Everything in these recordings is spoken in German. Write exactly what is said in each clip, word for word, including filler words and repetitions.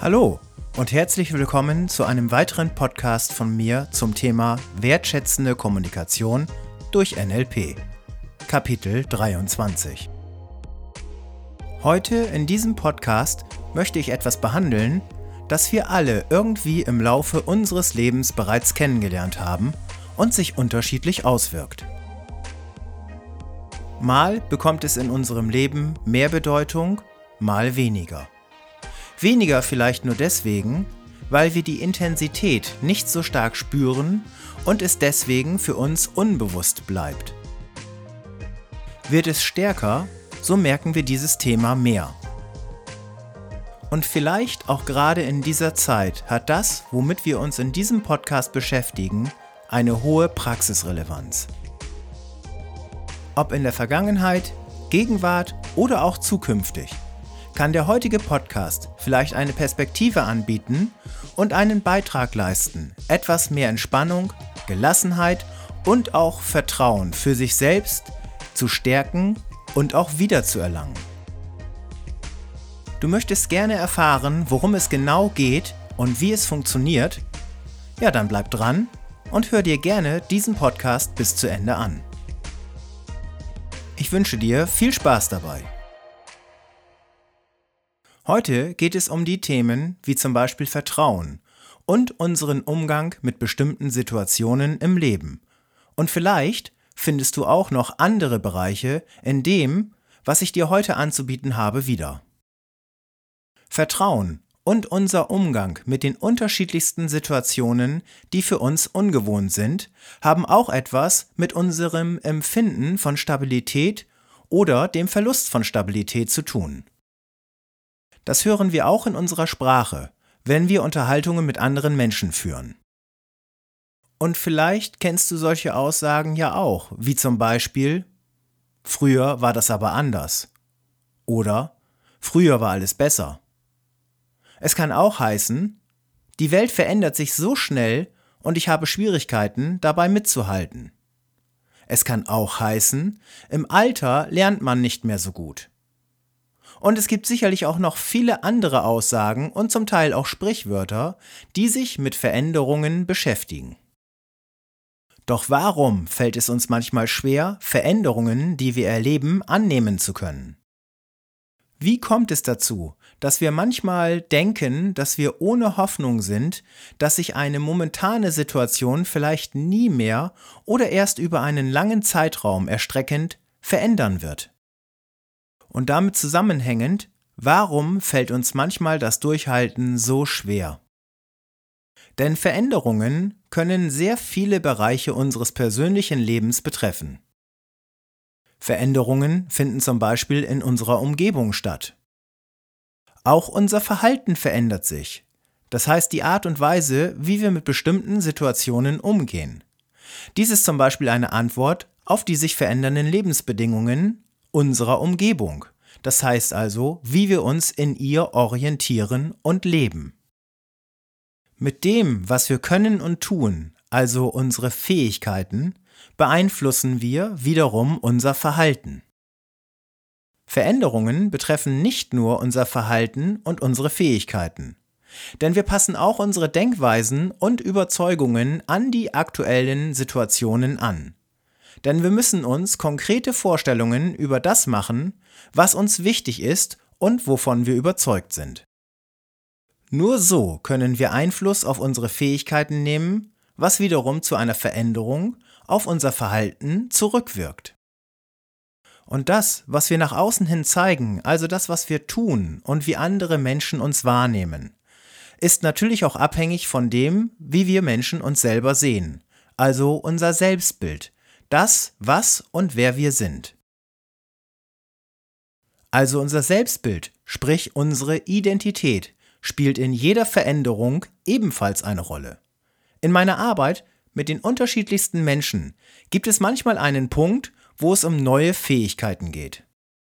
Hallo und herzlich willkommen zu einem weiteren Podcast von mir zum Thema wertschätzende Kommunikation durch N L P, Kapitel dreiundzwanzig. Heute in diesem Podcast möchte ich etwas behandeln, das wir alle irgendwie im Laufe unseres Lebens bereits kennengelernt haben und sich unterschiedlich auswirkt. Mal bekommt es in unserem Leben mehr Bedeutung, mal weniger. Weniger vielleicht nur deswegen, weil wir die Intensität nicht so stark spüren und es deswegen für uns unbewusst bleibt. Wird es stärker, so merken wir dieses Thema mehr. Und vielleicht auch gerade in dieser Zeit hat das, womit wir uns in diesem Podcast beschäftigen, eine hohe Praxisrelevanz. Ob in der Vergangenheit, Gegenwart oder auch zukünftig, kann der heutige Podcast vielleicht eine Perspektive anbieten und einen Beitrag leisten, etwas mehr Entspannung, Gelassenheit und auch Vertrauen für sich selbst zu stärken und auch wiederzuerlangen. Du möchtest gerne erfahren, worum es genau geht und wie es funktioniert? Ja, dann bleib dran und hör dir gerne diesen Podcast bis zu Ende an. Ich wünsche dir viel Spaß dabei. Heute geht es um die Themen wie zum Beispiel Vertrauen und unseren Umgang mit bestimmten Situationen im Leben. Und vielleicht findest du auch noch andere Bereiche in dem, was ich dir heute anzubieten habe, wieder. Vertrauen und unser Umgang mit den unterschiedlichsten Situationen, die für uns ungewohnt sind, haben auch etwas mit unserem Empfinden von Stabilität oder dem Verlust von Stabilität zu tun. Das hören wir auch in unserer Sprache, wenn wir Unterhaltungen mit anderen Menschen führen. Und vielleicht kennst du solche Aussagen ja auch, wie zum Beispiel: Früher war das aber anders oder früher war alles besser. Es kann auch heißen: Die Welt verändert sich so schnell und ich habe Schwierigkeiten, dabei mitzuhalten. Es kann auch heißen: Im Alter lernt man nicht mehr so gut. Und es gibt sicherlich auch noch viele andere Aussagen und zum Teil auch Sprichwörter, die sich mit Veränderungen beschäftigen. Doch warum fällt es uns manchmal schwer, Veränderungen, die wir erleben, annehmen zu können? Wie kommt es dazu, dass wir manchmal denken, dass wir ohne Hoffnung sind, dass sich eine momentane Situation vielleicht nie mehr oder erst über einen langen Zeitraum erstreckend verändern wird? Und damit zusammenhängend, warum fällt uns manchmal das Durchhalten so schwer? Denn Veränderungen können sehr viele Bereiche unseres persönlichen Lebens betreffen. Veränderungen finden zum Beispiel in unserer Umgebung statt. Auch unser Verhalten verändert sich, das heißt die Art und Weise, wie wir mit bestimmten Situationen umgehen. Dies ist zum Beispiel eine Antwort auf die sich verändernden Lebensbedingungen unserer Umgebung, das heißt also, wie wir uns in ihr orientieren und leben. Mit dem, was wir können und tun, also unsere Fähigkeiten, beeinflussen wir wiederum unser Verhalten. Veränderungen betreffen nicht nur unser Verhalten und unsere Fähigkeiten, denn wir passen auch unsere Denkweisen und Überzeugungen an die aktuellen Situationen an. Denn wir müssen uns konkrete Vorstellungen über das machen, was uns wichtig ist und wovon wir überzeugt sind. Nur so können wir Einfluss auf unsere Fähigkeiten nehmen, was wiederum zu einer Veränderung auf unser Verhalten zurückwirkt. Und das, was wir nach außen hin zeigen, also das, was wir tun und wie andere Menschen uns wahrnehmen, ist natürlich auch abhängig von dem, wie wir Menschen uns selber sehen, also unser Selbstbild. Das, was und wer wir sind. Also unser Selbstbild, sprich unsere Identität, spielt in jeder Veränderung ebenfalls eine Rolle. In meiner Arbeit mit den unterschiedlichsten Menschen gibt es manchmal einen Punkt, wo es um neue Fähigkeiten geht.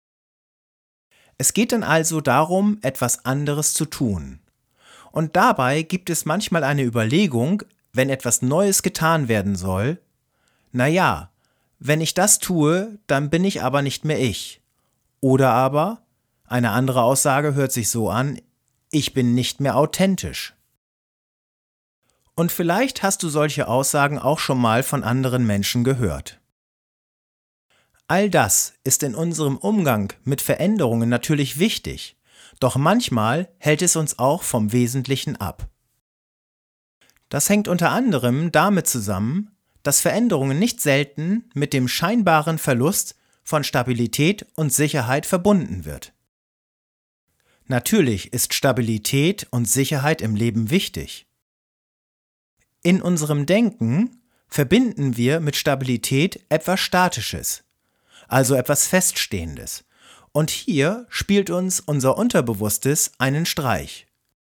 Es geht dann also darum, etwas anderes zu tun. Und dabei gibt es manchmal eine Überlegung, wenn etwas Neues getan werden soll: Naja, wenn ich das tue, dann bin ich aber nicht mehr ich. Oder aber, eine andere Aussage hört sich so an: ich bin nicht mehr authentisch. Und vielleicht hast du solche Aussagen auch schon mal von anderen Menschen gehört. All das ist in unserem Umgang mit Veränderungen natürlich wichtig, doch manchmal hält es uns auch vom Wesentlichen ab. Das hängt unter anderem damit zusammen, dass Veränderungen nicht selten mit dem scheinbaren Verlust von Stabilität und Sicherheit verbunden wird. Natürlich ist Stabilität und Sicherheit im Leben wichtig. In unserem Denken verbinden wir mit Stabilität etwas Statisches, also etwas Feststehendes. Und hier spielt uns unser Unterbewusstes einen Streich.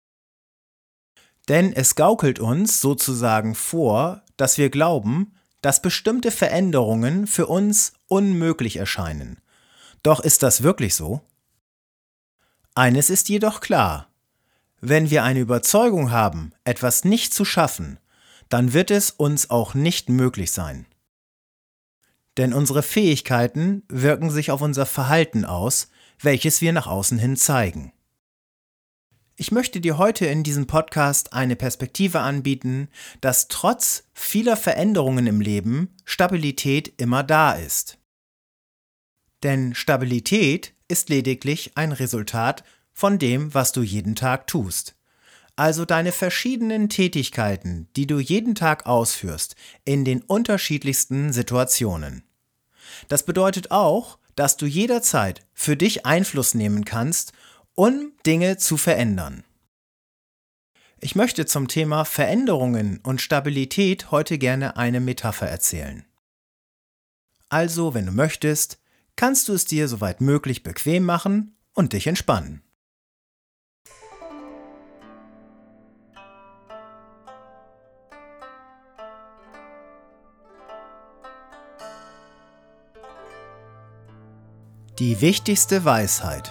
Denn es gaukelt uns sozusagen vor, dass wir glauben, dass bestimmte Veränderungen für uns unmöglich erscheinen. Doch ist das wirklich so? Eines ist jedoch klar: Wenn wir eine Überzeugung haben, etwas nicht zu schaffen, dann wird es uns auch nicht möglich sein. Denn unsere Fähigkeiten wirken sich auf unser Verhalten aus, welches wir nach außen hin zeigen. Ich möchte dir heute in diesem Podcast eine Perspektive anbieten, dass trotz vieler Veränderungen im Leben Stabilität immer da ist. Denn Stabilität ist lediglich ein Resultat von dem, was du jeden Tag tust. Also deine verschiedenen Tätigkeiten, die du jeden Tag ausführst, in den unterschiedlichsten Situationen. Das bedeutet auch, dass du jederzeit für dich Einfluss nehmen kannst, um Dinge zu verändern. Ich möchte zum Thema Veränderungen und Stabilität heute gerne eine Metapher erzählen. Also, wenn du möchtest, kannst du es dir soweit möglich bequem machen und dich entspannen. Die wichtigste Weisheit.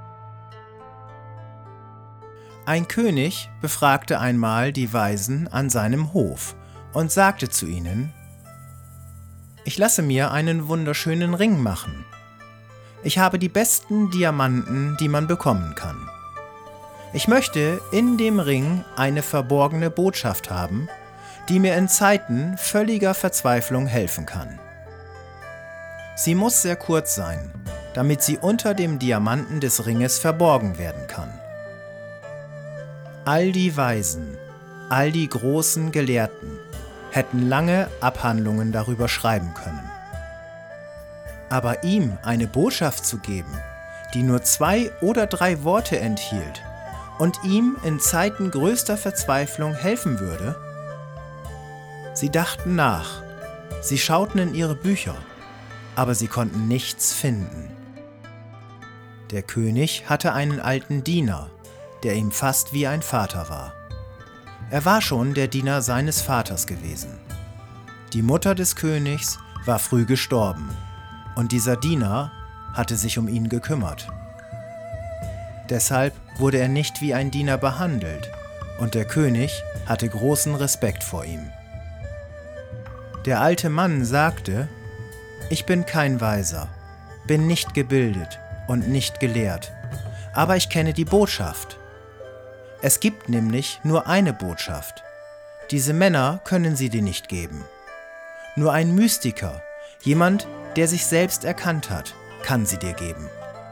Ein König befragte einmal die Weisen an seinem Hof und sagte zu ihnen: Ich lasse mir einen wunderschönen Ring machen. Ich habe die besten Diamanten, die man bekommen kann. Ich möchte in dem Ring eine verborgene Botschaft haben, die mir in Zeiten völliger Verzweiflung helfen kann. Sie muss sehr kurz sein, damit sie unter dem Diamanten des Ringes verborgen werden kann. All die Weisen, all die großen Gelehrten hätten lange Abhandlungen darüber schreiben können. Aber ihm eine Botschaft zu geben, die nur zwei oder drei Worte enthielt und ihm in Zeiten größter Verzweiflung helfen würde? Sie dachten nach, sie schauten in ihre Bücher, aber sie konnten nichts finden. Der König hatte einen alten Diener, der ihm fast wie ein Vater war. Er war schon der Diener seines Vaters gewesen. Die Mutter des Königs war früh gestorben und dieser Diener hatte sich um ihn gekümmert. Deshalb wurde er nicht wie ein Diener behandelt und der König hatte großen Respekt vor ihm. Der alte Mann sagte: Ich bin kein Weiser, bin nicht gebildet und nicht gelehrt, aber ich kenne die Botschaft. Es gibt nämlich nur eine Botschaft. Diese Männer können sie dir nicht geben. Nur ein Mystiker, jemand, der sich selbst erkannt hat, kann sie dir geben.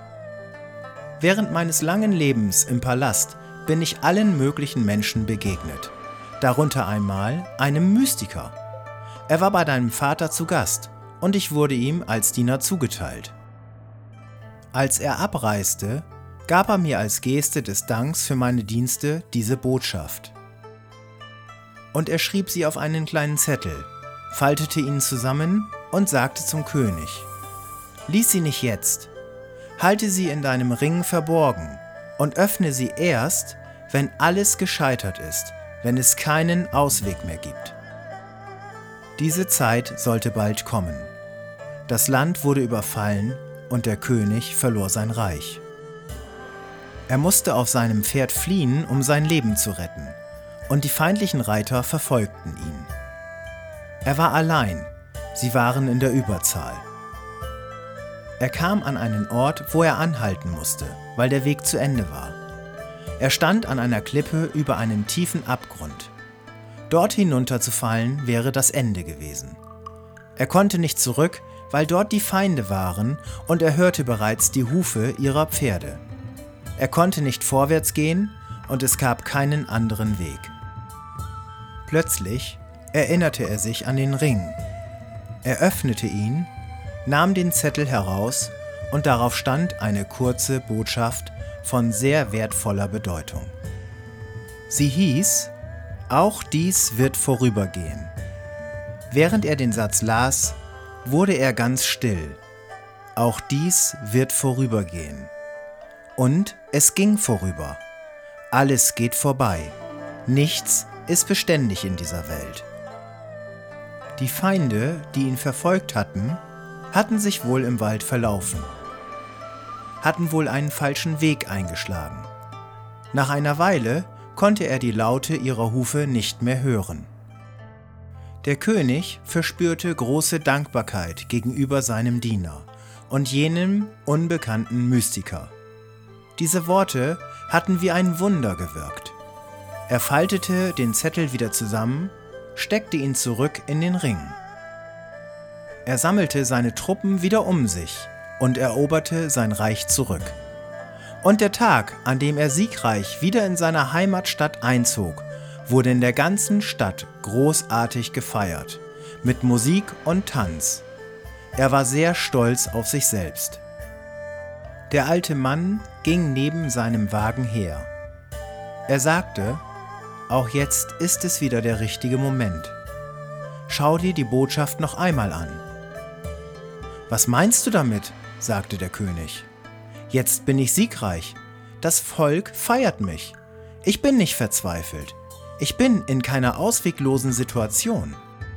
Während meines langen Lebens im Palast bin ich allen möglichen Menschen begegnet, darunter einmal einem Mystiker. Er war bei deinem Vater zu Gast und ich wurde ihm als Diener zugeteilt. Als er abreiste, gab er mir als Geste des Danks für meine Dienste diese Botschaft. Und er schrieb sie auf einen kleinen Zettel, faltete ihn zusammen und sagte zum König: Lies sie nicht jetzt, halte sie in deinem Ring verborgen und öffne sie erst, wenn alles gescheitert ist, wenn es keinen Ausweg mehr gibt. Diese Zeit sollte bald kommen. Das Land wurde überfallen und der König verlor sein Reich. Er musste auf seinem Pferd fliehen, um sein Leben zu retten, und die feindlichen Reiter verfolgten ihn. Er war allein, sie waren in der Überzahl. Er kam an einen Ort, wo er anhalten musste, weil der Weg zu Ende war. Er stand an einer Klippe über einem tiefen Abgrund. Dort hinunterzufallen wäre das Ende gewesen. Er konnte nicht zurück, weil dort die Feinde waren und er hörte bereits die Hufe ihrer Pferde. Er konnte nicht vorwärts gehen und es gab keinen anderen Weg. Plötzlich erinnerte er sich an den Ring. Er öffnete ihn, nahm den Zettel heraus und darauf stand eine kurze Botschaft von sehr wertvoller Bedeutung. Sie hieß: Auch dies wird vorübergehen. Während er den Satz las, wurde er ganz still. Auch dies wird vorübergehen. Und es ging vorüber. Alles geht vorbei. Nichts ist beständig in dieser Welt. Die Feinde, die ihn verfolgt hatten, hatten sich wohl im Wald verlaufen, hatten wohl einen falschen Weg eingeschlagen. Nach einer Weile konnte er die Laute ihrer Hufe nicht mehr hören. Der König verspürte große Dankbarkeit gegenüber seinem Diener und jenem unbekannten Mystiker. Diese Worte hatten wie ein Wunder gewirkt. Er faltete den Zettel wieder zusammen, steckte ihn zurück in den Ring. Er sammelte seine Truppen wieder um sich und eroberte sein Reich zurück. Und der Tag, an dem er siegreich wieder in seine Heimatstadt einzog, wurde in der ganzen Stadt großartig gefeiert, mit Musik und Tanz. Er war sehr stolz auf sich selbst. Der alte Mann ging neben seinem Wagen her. Er sagte: Auch jetzt ist es wieder der richtige Moment. Schau dir die Botschaft noch einmal an. Was meinst du damit? Sagte der König. Jetzt bin ich siegreich. Das Volk feiert mich. Ich bin nicht verzweifelt. Ich bin in keiner ausweglosen Situation.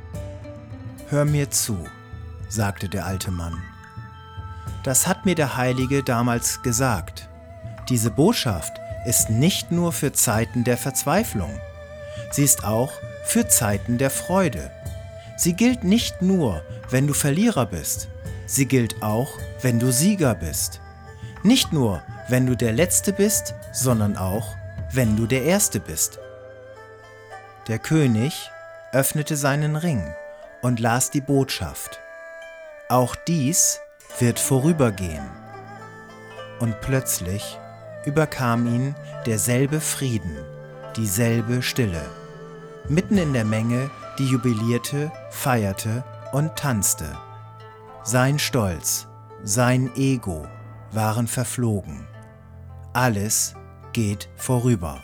Hör mir zu, sagte der alte Mann. Das hat mir der Heilige damals gesagt. Diese Botschaft ist nicht nur für Zeiten der Verzweiflung. Sie ist auch für Zeiten der Freude. Sie gilt nicht nur, wenn du Verlierer bist. Sie gilt auch, wenn du Sieger bist. Nicht nur, wenn du der Letzte bist, sondern auch, wenn du der Erste bist. Der König öffnete seinen Ring und las die Botschaft. Auch dies wird vorübergehen. Und plötzlich überkam ihn derselbe Frieden, dieselbe Stille. Mitten in der Menge, die jubilierte, feierte und tanzte. Sein Stolz, sein Ego waren verflogen. Alles geht vorüber.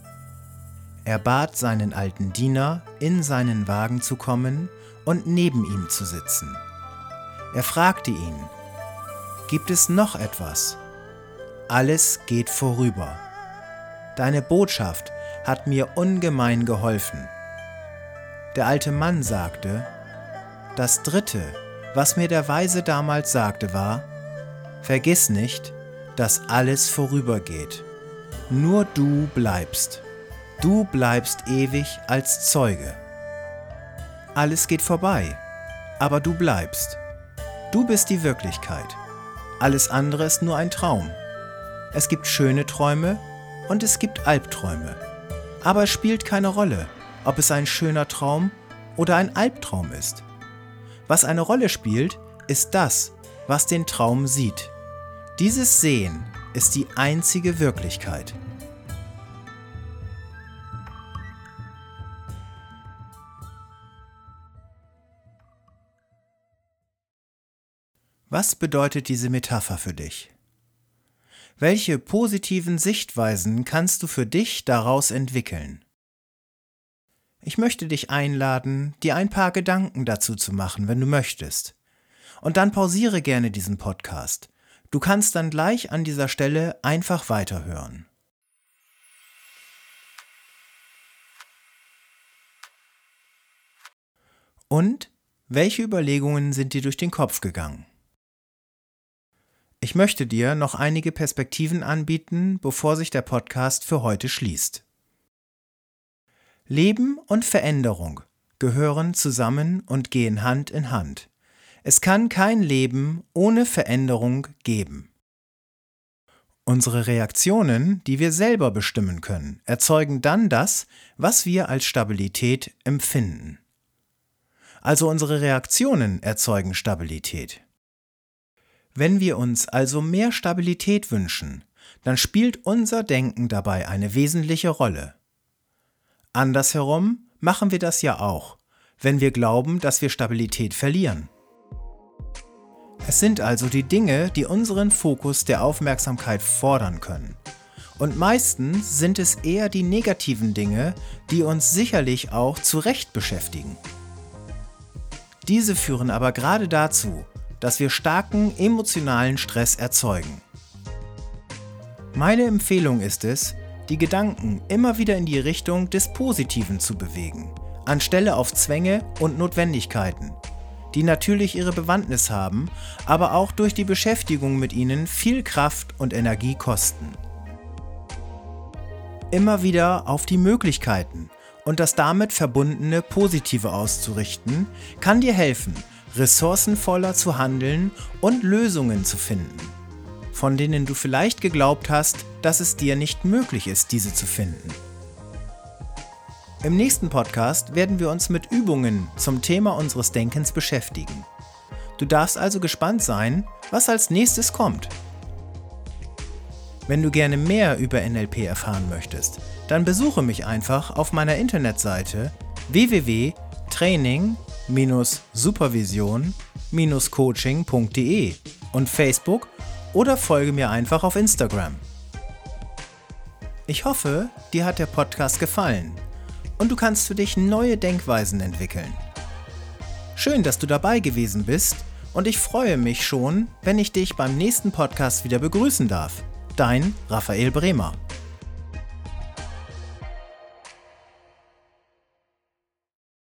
Er bat seinen alten Diener, in seinen Wagen zu kommen und neben ihm zu sitzen. Er fragte ihn: Gibt es noch etwas? Alles geht vorüber. Deine Botschaft hat mir ungemein geholfen. Der alte Mann sagte: Das Dritte, was mir der Weise damals sagte, war: Vergiss nicht, dass alles vorübergeht. Nur du bleibst. Du bleibst ewig als Zeuge. Alles geht vorbei, aber du bleibst. Du bist die Wirklichkeit. Alles andere ist nur ein Traum. Es gibt schöne Träume und es gibt Albträume. Aber es spielt keine Rolle, ob es ein schöner Traum oder ein Albtraum ist. Was eine Rolle spielt, ist das, was den Traum sieht. Dieses Sehen ist die einzige Wirklichkeit. Was bedeutet diese Metapher für dich? Welche positiven Sichtweisen kannst du für dich daraus entwickeln? Ich möchte dich einladen, dir ein paar Gedanken dazu zu machen, wenn du möchtest. Und dann pausiere gerne diesen Podcast. Du kannst dann gleich an dieser Stelle einfach weiterhören. Und welche Überlegungen sind dir durch den Kopf gegangen? Ich möchte dir noch einige Perspektiven anbieten, bevor sich der Podcast für heute schließt. Leben und Veränderung gehören zusammen und gehen Hand in Hand. Es kann kein Leben ohne Veränderung geben. Unsere Reaktionen, die wir selber bestimmen können, erzeugen dann das, was wir als Stabilität empfinden. Also unsere Reaktionen erzeugen Stabilität. Wenn wir uns also mehr Stabilität wünschen, dann spielt unser Denken dabei eine wesentliche Rolle. Andersherum machen wir das ja auch, wenn wir glauben, dass wir Stabilität verlieren. Es sind also die Dinge, die unseren Fokus der Aufmerksamkeit fordern können. Und meistens sind es eher die negativen Dinge, die uns sicherlich auch zu Recht beschäftigen. Diese führen aber gerade dazu, dass wir starken emotionalen Stress erzeugen. Meine Empfehlung ist es, die Gedanken immer wieder in die Richtung des Positiven zu bewegen, anstelle auf Zwänge und Notwendigkeiten, die natürlich ihre Bewandtnis haben, aber auch durch die Beschäftigung mit ihnen viel Kraft und Energie kosten. Immer wieder auf die Möglichkeiten und das damit verbundene Positive auszurichten, kann dir helfen, ressourcenvoller zu handeln und Lösungen zu finden, von denen du vielleicht geglaubt hast, dass es dir nicht möglich ist, diese zu finden. Im nächsten Podcast werden wir uns mit Übungen zum Thema unseres Denkens beschäftigen. Du darfst also gespannt sein, was als nächstes kommt. Wenn du gerne mehr über N L P erfahren möchtest, dann besuche mich einfach auf meiner Internetseite w w w punkt training Bindestrich supervision Bindestrich coaching punkt d e und Facebook oder folge mir einfach auf Instagram. Ich hoffe, dir hat der Podcast gefallen und du kannst für dich neue Denkweisen entwickeln. Schön, dass du dabei gewesen bist und ich freue mich schon, wenn ich dich beim nächsten Podcast wieder begrüßen darf. Dein Raphael Bremer.